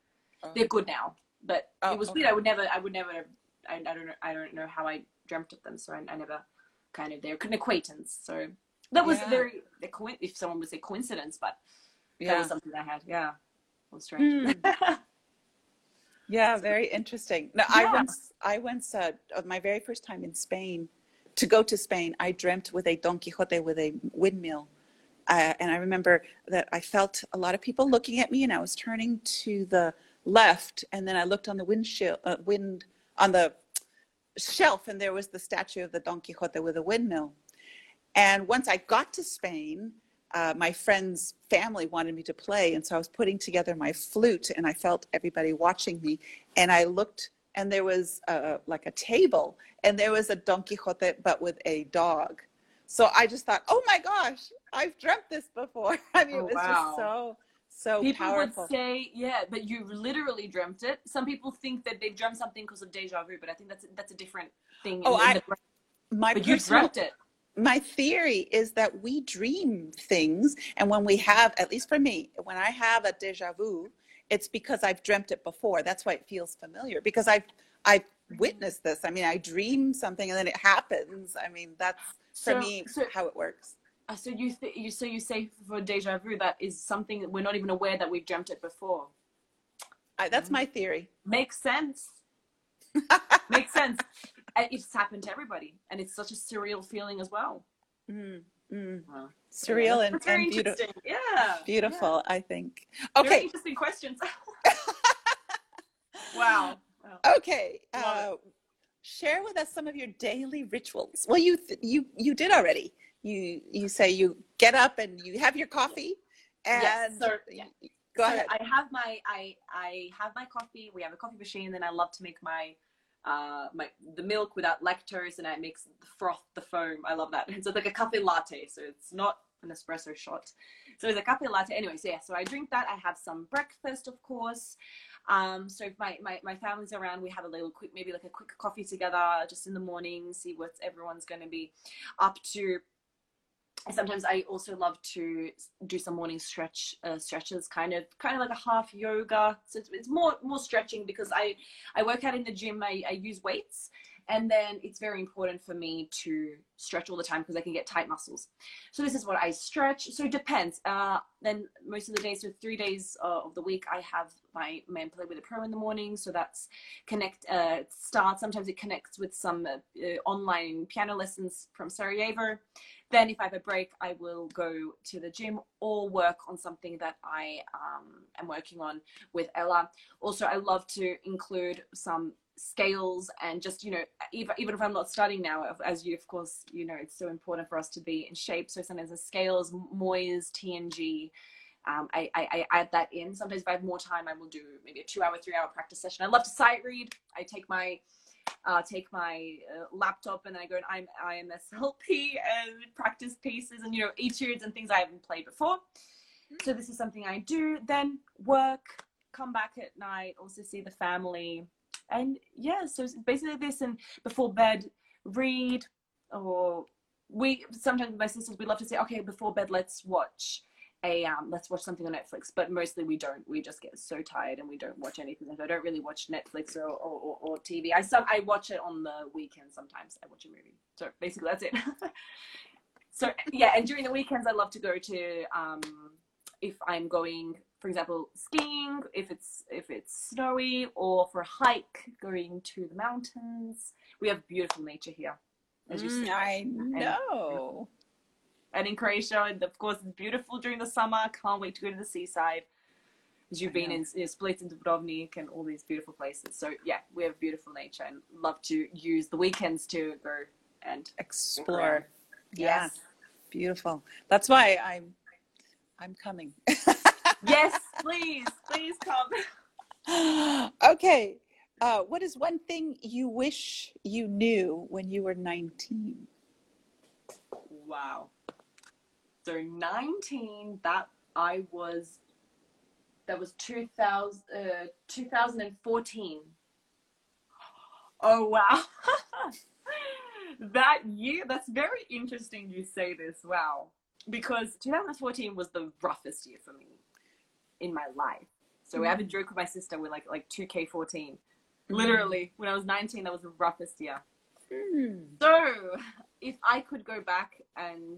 They're good now, but Oh, it was okay. weird. I would never, I would never, I, I don't know, I don't know how I dreamt of them. So I, I never kind of, they're an acquaintance. So that was Yeah. very, a coin- if someone would say coincidence, but that Yeah. was something I had. Yeah. It was strange. Hmm. Yeah, very interesting. No, I Yeah. once, I once, uh, of my very first time in Spain, to go to Spain, I dreamt with a Don Quixote with a windmill. Uh, and I remember that I felt a lot of people looking at me, and I was turning to the left, and then I looked on the windshield, uh, wind on the shelf, and there was the statue of the Don Quixote with a windmill. And once I got to Spain, uh, my friend's family wanted me to play. And so I was putting together my flute, and I felt everybody watching me. And I looked, and there was uh, like a table, and there was a Don Quixote, but with a dog. So I just thought, oh my gosh, I've dreamt this before. I mean, Oh, it was wow. just so, so People powerful. would say, yeah, but you literally dreamt it. Some people think that they've dreamt something because of deja vu, but I think that's that's a different thing. Oh, in, in I, the, my but you personal, dreamt it. my theory is that we dream things, and when we have, at least for me, when I have a deja vu, it's because I've dreamt it before. That's why it feels familiar, because I've I've witnessed this. I mean, I dream something and then it happens. I mean, that's for So, me so, how it works. uh, so you, th- you, so you say for deja vu that is something that we're not even aware that we've dreamt it before. I, that's my theory. Makes sense. Makes sense. Uh, It's happened to everybody, and it's such a surreal feeling as well. Mm, mm. Wow. Surreal Yeah, and, that's very and beautiful. interesting. Yeah. Beautiful, I think. Yeah. Very Okay. interesting questions. Wow. Wow. Okay. Love Uh, share with us some of your daily rituals. Well, you th- you you did already. You you say you get up and you have your coffee, and Yes, so, yeah. go so ahead. I have my I I have my coffee. We have a coffee machine, and I love to make my uh my the milk without lactose, and I mix the froth, the foam. I love that. So it's like a cafe latte. So it's not an espresso shot. So it's a cafe latte. Anyways, yeah. So I drink that. I have some breakfast, of course. Um, so if my, my, my family's around, we have a little quick, maybe like a quick coffee together just in the morning, see what everyone's going to be up to. Sometimes I also love to do some morning stretch uh, stretches, kind of kind of like a half yoga. So it's, it's more more stretching because I I work out in the gym. I, I use weights, and then it's very important for me to stretch all the time because I can get tight muscles. So this is what I stretch. So it depends. Uh, then most of the days, so three days uh, of the week, I have my my Play with a Pro in the morning. So that's connect uh, start. Sometimes it connects with some uh, uh, online piano lessons from Sarajevo. Then if I have a break, I will go to the gym or work on something that I um, am working on with Ella. Also, I love to include some scales and just, you know, even, even if I'm not studying now, as you, of course, you know, it's so important for us to be in shape. So sometimes the scales, Moyes, T N G, um, I, I, I add that in. Sometimes if I have more time, I will do maybe a two hour, three hour practice session. I love to sight read. I take my Uh, take my uh, laptop and then I go and I M S L P and practice pieces and, you know, etudes and things I haven't played before. So this is something I do. Then work, come back at night, also see the family. And yeah, so it's basically this, and before bed, read, or we, sometimes with my sisters, we love to say, okay, before bed, let's watch a um let's watch something on Netflix, but mostly we don't. We just get so tired and we don't watch anything. I don't really watch Netflix or or, or, or T V. I some I watch it on the weekend sometimes. I watch a movie. So basically that's it. So yeah, and during the weekends I love to go to um if I'm going, for example, skiing, if it's if it's snowy, or for a hike, going to the mountains. We have beautiful nature here, as you Mm, see. I know. And in Croatia, and of course, it's beautiful during the summer. Can't wait to go to the seaside. As you've been in, in Split and Dubrovnik and all these beautiful places. So yeah, we have beautiful nature and love to use the weekends to go and Explore. Yeah, Yes. beautiful. That's why I'm I'm coming. Yes, please, please come. Okay. Uh, what is one thing you wish you knew when you were nineteen? Wow. So nineteen, that I was, that was two thousand, uh, two thousand fourteen. Oh, wow. That year, that's very interesting you say this. Wow. Because two thousand fourteen was the roughest year for me in my life. So we have a joke with my sister. We're like like two K fourteen. Literally, when I was nineteen, that was the roughest year. Mm. So if I could go back and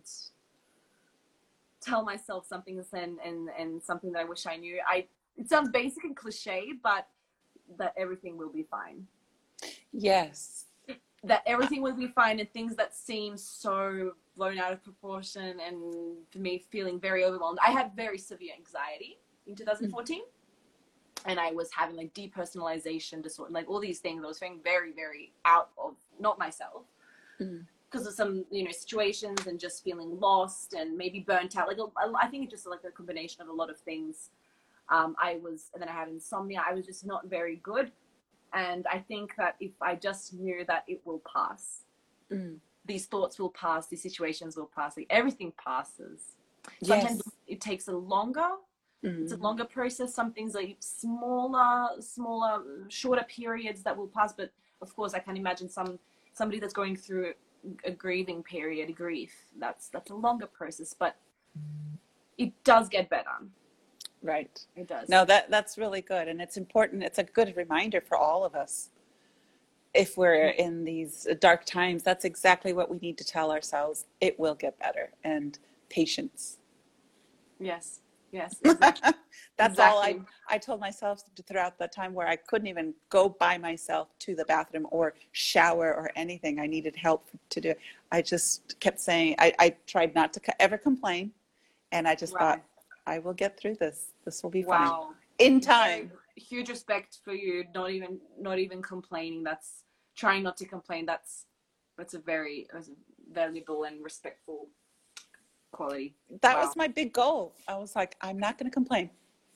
tell myself something and, and, and something that I wish I knew, I it sounds basic and cliche, but that everything will be fine. Yes. That everything will be fine, and things that seem so blown out of proportion and for me feeling very overwhelmed. I had very severe anxiety in two thousand fourteen. Mm. And I was having like depersonalization disorder, like all these things. I was feeling very, very out of not myself because mm. of some, you know, situations, and just feeling lost and maybe burnt out. Like I think it's just like a combination of a lot of things. Um, I was, and then I had insomnia. I was just not very good. And I think that if I just knew that it will pass, mm. these thoughts will pass, these situations will pass, like everything passes. Sometimes yes. it takes a longer. Mm. It's a longer process. Some things are smaller, smaller, shorter periods that will pass. But of course, I can imagine some somebody that's going through a grieving period, grief. That's that's a longer process, but it does get better. Right. It does. No, that that's really good, and it's important. It's a good reminder for all of us. If we're in these dark times, that's exactly what we need to tell ourselves. It will get better, and patience. Yes. Yes, exactly. That's exactly. all I, I told myself throughout the time where I couldn't even go by myself to the bathroom or shower or anything. I needed help to do it. I just kept saying, I, I tried not to ever complain. And I just right. thought, I will get through this. This will be wow. fine. In time. Very, huge respect for you. Not even, not even complaining. That's trying not to complain. That's, that's a very, that's a valuable and respectful quality. That wow. was my big goal. I was like, I'm not going to complain.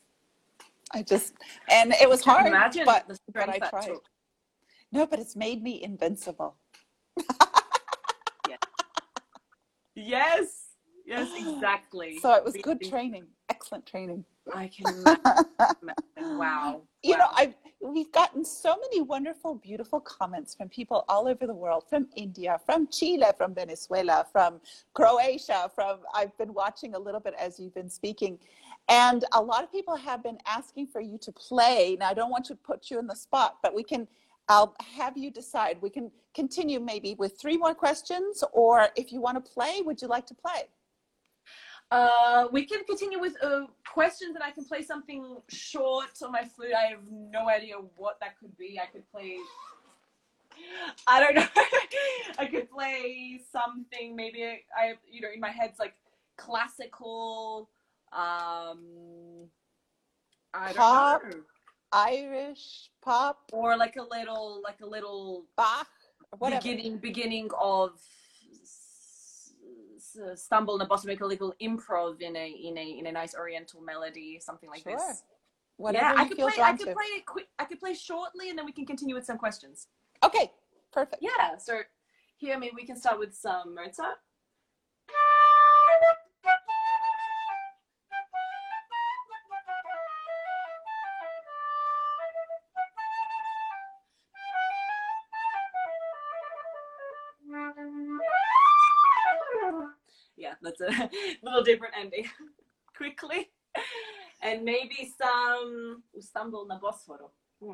I just, and it was hard, imagine but, the but I tried. Took. No, but it's made me invincible. yeah. Yes. Yes, exactly. So it was good training. Excellent training. I can imagine. Wow. You wow. know, I've, we've gotten so many wonderful, beautiful comments from people all over the world, from India, from Chile, from Venezuela, from Croatia, from, I've been watching a little bit as you've been speaking. And a lot of people have been asking for you to play. Now, I don't want to put you in the spot, but we can, I'll have you decide. We can continue maybe with three more questions, or if you want to play, would you like to play? Uh, we can continue with uh, questions, and I can play something short on my flute. I have no idea what that could be. I could play, I don't know. I could play something, maybe I, you know, in my head, it's like classical, um, I don't pop, know. Irish pop, or like a little, like a little Bach, whatever. beginning, beginning of stumble in a bottom, make a little improv in a in a in a nice oriental melody, something like sure. this. Whatever yeah, you I could feel play. drawn I could to. play it quick. I could play shortly, and then we can continue with some questions. Okay, perfect. Yeah. So here, maybe we can start with some Mozart. Yeah, that's a little different ending. Quickly. And maybe some Stumble na Bosforo. Hmm.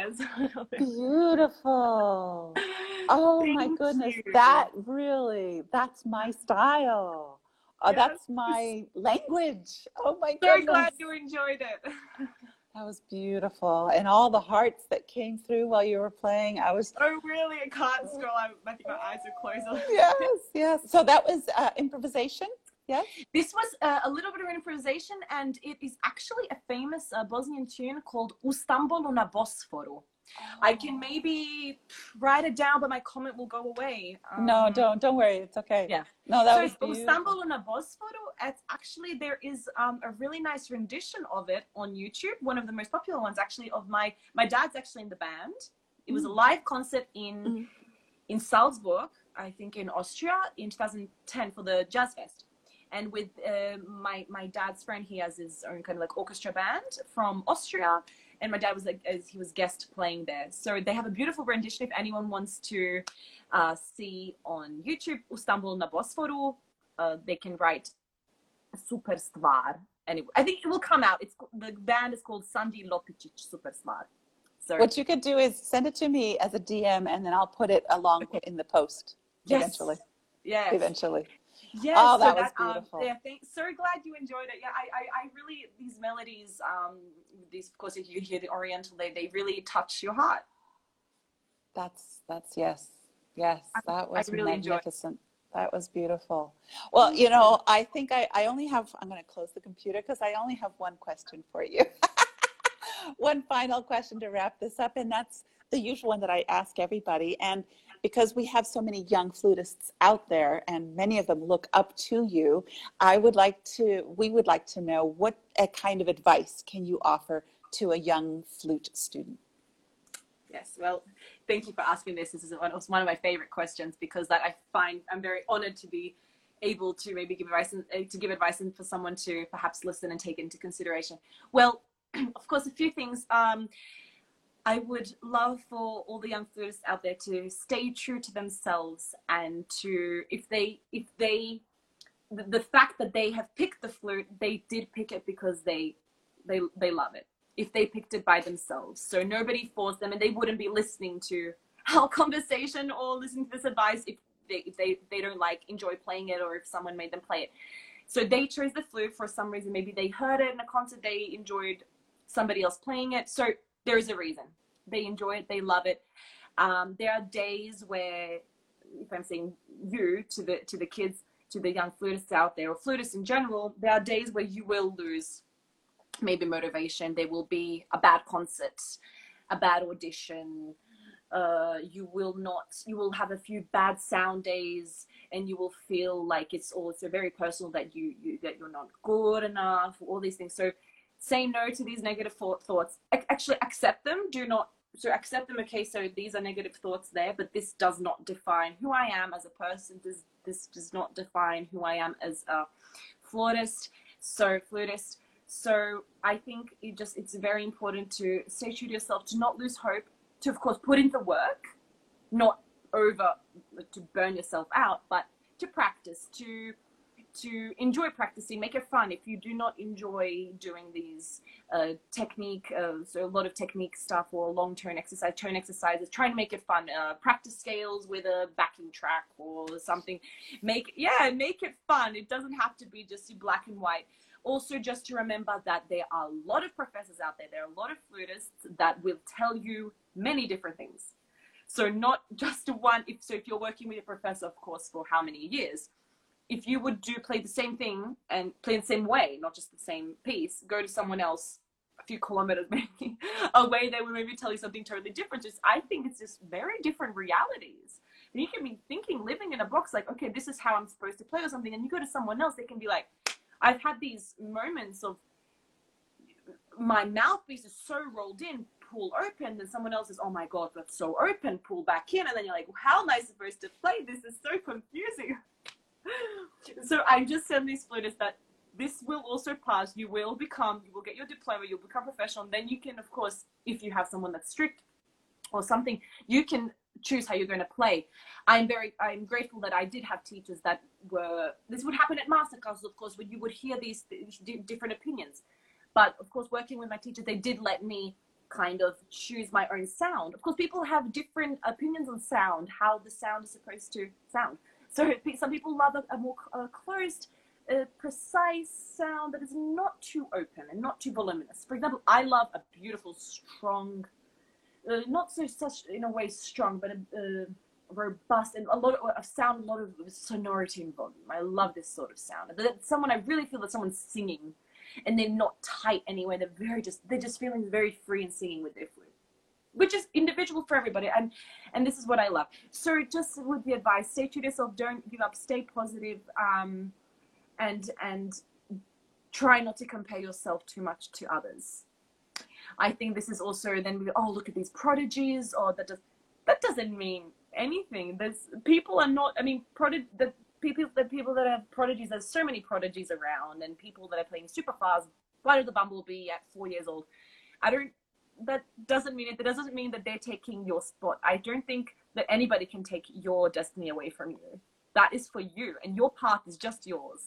jazz. Beautiful. Oh my Thank goodness. you. That really, that's my style. Uh, Yes. that's my language. Oh my So goodness. glad you enjoyed it. That was beautiful. And all the hearts that came through while you were playing. I was, Oh, really? I can't scroll. I, I think my eyes are closed. yes, yes. So that was uh, improvisation. Yes. This was uh, a little bit of improvisation, and it is actually a famous uh, Bosnian tune called U Stambolu na Bosforu. I can maybe write it down, but my comment will go away. Um, No, don't, don't worry. It's okay. Yeah. No, that so was U beautiful. Stambolu na Bosforu, it's actually, there is um, a really nice rendition of it on YouTube. One of the most popular ones, actually, of my, my dad's actually in the band. It was a live concert in, Mm. in Salzburg, I think in Austria, in two thousand ten for the Jazz Fest. And with uh, my, my dad's friend, he has his own kind of like orchestra band from Austria. And my dad was like, as he was guest playing there. So they have a beautiful rendition if anyone wants to uh, see on YouTube, U Stambolu na Bosforu. Uh, they can write Super Stvar. Anyway, I think it will come out. It's the band is called Sandi Lopicic Super Stvar. So What you could do is send it to me as a D M, and then I'll put it along Okay. in the post yes. eventually. Yes. Eventually. Yes. Oh, so that was um, beautiful. yeah, thank, so glad you enjoyed it. Yeah, I, I, I really, these melodies, um, these, of course, if you hear the Oriental, they, they really touch your heart. That's, that's, yes. Yes, that was I really enjoyed it. magnificent. That was beautiful. Well, you know, I think I, I only have, I'm going to close the computer because I only have one question for you. One final question to wrap this up, and that's the usual one that I ask everybody. And because we have so many young flutists out there and many of them look up to you, I would like to, we would like to know what a kind of advice can you offer to a young flute student? Yes, well, thank you for asking this. This is one, one of my favorite questions because that I find I'm very honored to be able to maybe give advice and uh, to give advice and for someone to perhaps listen and take into consideration. Well, of course, a few things. Um, I would love for all the young flutists out there to stay true to themselves and to, if they, if they, the, the fact that they have picked the flute, they did pick it because they, they, they love it. If they picked it by themselves. So nobody forced them and they wouldn't be listening to our conversation or listening to this advice if they, if they, they don't like enjoy playing it or if someone made them play it. So they chose the flute for some reason. Maybe they heard it in a concert, they enjoyed somebody else playing it. So there is a reason. They enjoy it, they love it. Um, there are days where, if I'm saying you to the, to the kids, to the young flutists out there or flutists in general, there are days where you will lose maybe motivation. There will be a bad concert, a bad audition. Uh, you will not, you will have a few bad sound days and you will feel like it's also very personal that you, you that you're not good enough, all these things. So say no to these negative thoughts. Actually accept them. Do not, so accept them. Okay, so these are negative thoughts there, but this does not define who I am as a person. This, this does not define who I am as a flautist. So flutist. So I think it just, it's very important to stay true to yourself, to not lose hope, to of course put in the work, not over to burn yourself out, but to practice, to to enjoy practicing, make it fun. If you do not enjoy doing these uh, technique, uh, so a lot of technique stuff or long tone exercise, tone exercises, try to make it fun. Uh, practice scales with a backing track or something. Make, yeah, make it fun. It doesn't have to be just black and white. Also, just to remember that there are a lot of professors out there, there are a lot of flutists that will tell you many different things. So not just one, if, so if you're working with a professor, of course, for how many years, if you would do play the same thing and play the same way, not just the same piece, go to someone else a few kilometers maybe away, they will maybe tell you something totally different. Just, I think it's just very different realities. And you can be thinking, living in a box, like, okay, this is how I'm supposed to play or something. And you go to someone else, they can be like, I've had these moments of my mouthpiece is so rolled in, pull open, and someone else is, oh my God, that's so open, pull back in. And then you're like, well, how am I supposed to play? This is so confusing. So I just tell these flutists that this will also pass. You will become, you will get your diploma, you'll become professional. And then you can, of course, if you have someone that's strict or something, you can choose how you're going to play. I'm very, I'm grateful that I did have teachers that were, this would happen at masterclasses, of course, when you would hear these different opinions. But of course, working with my teachers, they did let me kind of choose my own sound. Of course, people have different opinions on sound, how the sound is supposed to sound. So some people love a, a more uh, closed, uh, precise sound that is not too open and not too voluminous. For example, I love a beautiful, strong, uh, not so such in a way strong, but a, a robust and a lot of, of sound, a lot of sonority and volume. I love this sort of sound. That someone I really feel that someone's singing, and they're not tight anyway. They're very just they're just feeling very free and singing with their flute, which is individual for everybody. And and this is what I love. So just with the advice, stay true to yourself. Don't give up. Stay positive. Um, and and try not to compare yourself too much to others. I think this is also then we oh look at these prodigies, or that does that doesn't mean anything. There's people are not. I mean, prodig the people the people that have prodigies. There's so many prodigies around, and people that are playing super fast. Flight of the Bumblebee at four years old. I don't. That doesn't mean it. That doesn't mean that they're taking your spot. I don't think that anybody can take your destiny away from you. That is for you, and your path is just yours.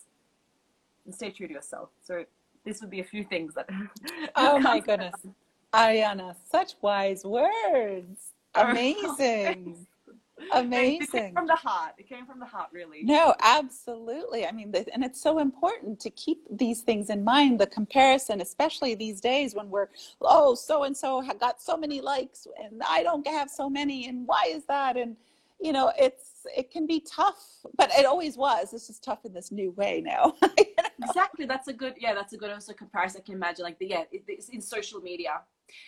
And stay true to yourself. So this would be a few things that. Oh my goodness, Ariana, such wise words. Amazing. Amazing. It came from the heart. It came from the heart, really. No, absolutely. I mean, and it's so important to keep these things in mind, the comparison, especially these days when we're, oh, so-and-so got so many likes and I don't have so many. And why is that? And, you know, it's, it can be tough, but it always was. It's just tough in this new way now. You know? Exactly. That's a good, yeah, that's a good also comparison. I can imagine like the, yeah, it, it's in social media.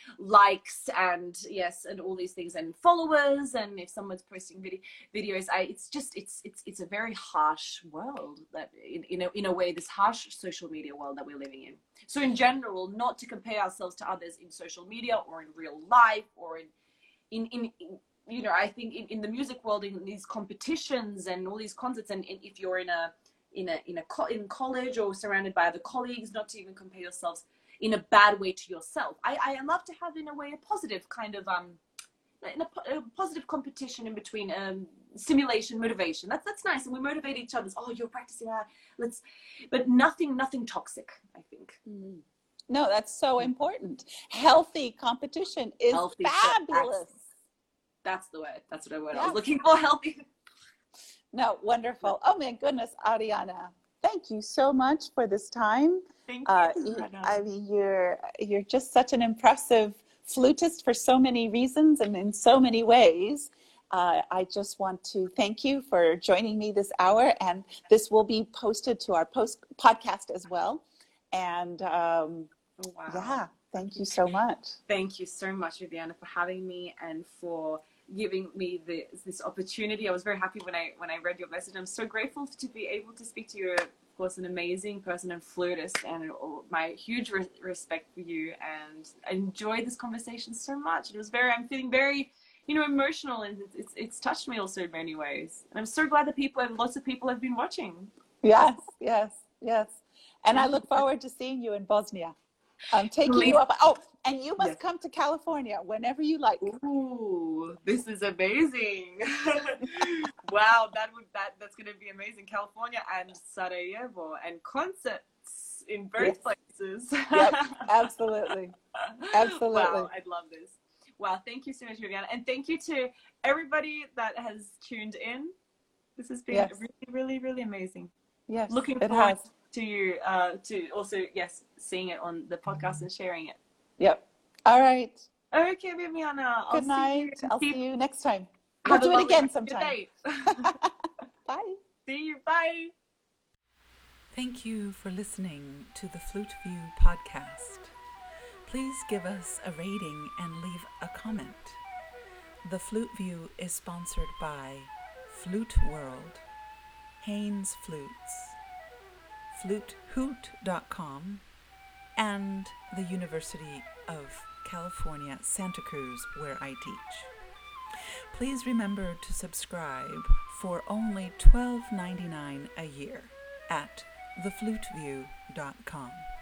Likes and yes and all these things and followers, and if someone's posting video videos I it's just it's it's it's a very harsh world that in, in a in a way this harsh social media world that we're living in. So in general, not to compare ourselves to others in social media or in real life or in in in, in you know, I think in, in the music world, in these competitions and all these concerts, and, and if you're in a in a in a co in college or surrounded by other colleagues, not to even compare yourselves in a bad way to yourself. I, I love to have, in a way, a positive kind of, um, in a, a positive competition in between um, stimulation, motivation. That's that's nice, and we motivate each other. Oh, you're practicing that. Let's, but nothing, nothing toxic, I think. Mm. No, that's so important. Healthy competition is Healthy, fabulous. That's, that's the word. That's what I, word yeah. I was looking for. Healthy. No, wonderful. Oh my goodness, Ariana, thank you so much for this time. Thank you. Uh, you I mean, you're you're just such an impressive flutist for so many reasons and in so many ways. Uh, I just want to thank you for joining me this hour, and this will be posted to our post podcast as well. And um, wow. yeah, thank you so much. Thank you so much, Viviana, for having me and for giving me the, this opportunity. I was very happy when I when I read your message. I'm so grateful to be able to speak to you. Of course, an amazing person and flutist, and my huge re respect for you, and I enjoyed this conversation so much. It was very, I'm feeling very, you know, emotional, and it's, it's, it's touched me also in many ways. And I'm so glad that people, lots of people have been watching. Yes, yes, yes. And I look forward to seeing you in Bosnia. I'm taking Please. you up. Oh, and you must yes. come to California whenever you like. Ooh, this is amazing. Wow, that would that that's going to be amazing. California and Sarajevo, and concerts in both yes. places. Yep, absolutely. Absolutely. Wow, I'd love this. Wow, thank you so much, Viviana. And thank you to everybody that has tuned in. This has been yes. really, really, really amazing. Yes, Looking it forward has. to you uh, to also, yes, seeing it on the podcast and sharing it. Yep. All right. Okay, Viviana. Good I'll night. See you. I'll see you next time. We'll do it again sometime. Bye. See you. Bye. Thank you for listening to the Flute View podcast. Please give us a rating and leave a comment. The Flute View is sponsored by Flute World, Haynes Flutes, flute hoot dot com, and the University of California, Santa Cruz, where I teach. Please remember to subscribe for only twelve ninety-nine a year at the flute view dot com.